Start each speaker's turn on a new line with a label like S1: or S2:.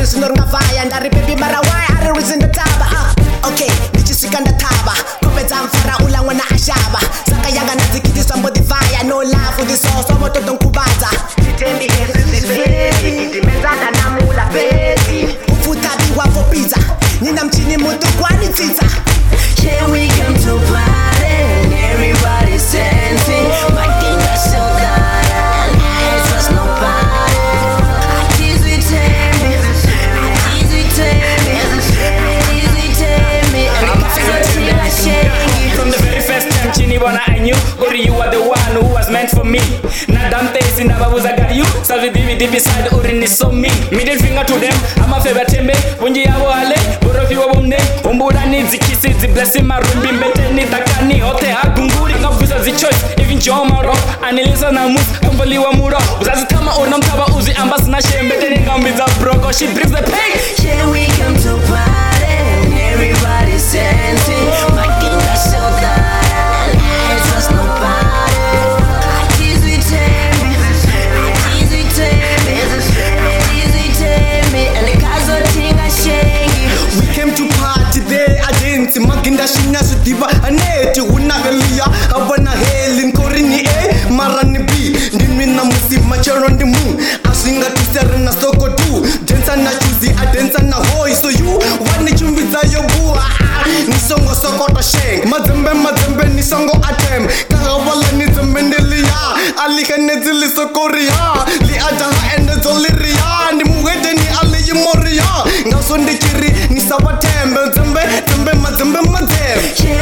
S1: zvinorungavaya ndari baby mara why ari reason ndataba okay ndichisvika ndatava kopedza mfara ula mwana ashava saka yanga ndadzikitiswa mbodivaya no love for this soul somo totonkuvadza titembi hezizvizvezi ndimenzana namula bezi upfutaviwa for pizza nina mchini mutukwanitsitsa.
S2: Here we come to party and everybody's dancing. My king got so tired, I trust nobody. I tease we take me, I tease we take me, I tease we take me. And because of you I shake.
S3: From the very first time Chinibona I knew Uri you are the one who was meant for me. Nadam Tesi Nababuza got you Salvi Divi beside Uri is so me. Middle finger to them, I'm a favorite tembe Bunji Abo Ale, Borofi Wabumne Umbura needs the kisses, the blessing my room Bimbeteni, Takani, Hote Agunguri Ngabuza the choice, even Joma Rock Anilisa Namus, Kambaliwa Muro Uzazitama Onam Taba Uzi Ambasna Shem Beteni Gambiza Broko, she brings the pain.
S2: Here we come to party and everybody's dancing. My king got so tired, I trust nobody. I tease we take me, I tease we take me, I tease we take me. And because of thing I shake.
S4: We came to party there, I didn't Maginda Shina Sudiva, Aneti, Unagalia, Abana Helen, Korini A, Marani B, Dimina Musi, Macher on the moon. I sing a Serena Soko too. Dance and Chuzi, I dance and a hoy. So you, what did you with your boo? Nisongo Soko to shake. Mazembe, Nisongo atem. Karawala Nizamendelia, Ali Hanezili Sokoria, Liaja and the Zoliria, and the Muedeni Ali Moria. Now Sunday Kiri, Nisawatem, Zembe, Mazembe.